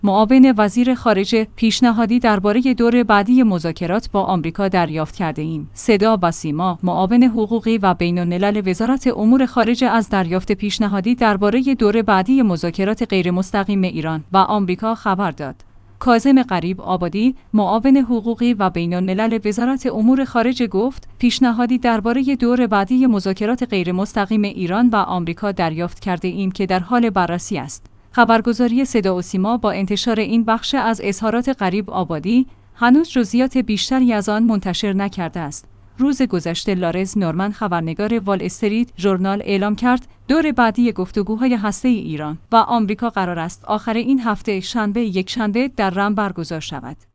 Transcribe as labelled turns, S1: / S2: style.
S1: معاون وزیر خارجه پیشنهادی درباره دور بعدی مذاکرات با آمریکا دریافت کرده ایم. صدا و سیما، معاون حقوقی و بین‌الملل وزارت امور خارجه از دریافت پیشنهادی درباره دور بعدی مذاکرات غیرمستقیم ایران و آمریکا خبر داد. کاظم غریب آبادی، معاون حقوقی و بین‌الملل وزارت امور خارجه گفت پیشنهادی درباره دور بعدی مذاکرات غیرمستقیم ایران و آمریکا دریافت کرده ایم که در حال بررسی است. خبرگزاری صدا و سیما با انتشار این بخش از اظهارات غریب آبادی هنوز جزئیات بیشتری از آن منتشر نکرده است. روز گذشته لارز نورمن خبرنگار وال استریت ژورنال اعلام کرد دور بعدی گفتگوهای هسته‌ای ایران و آمریکا قرار است آخر این هفته یکشنبه در رم برگزار شود.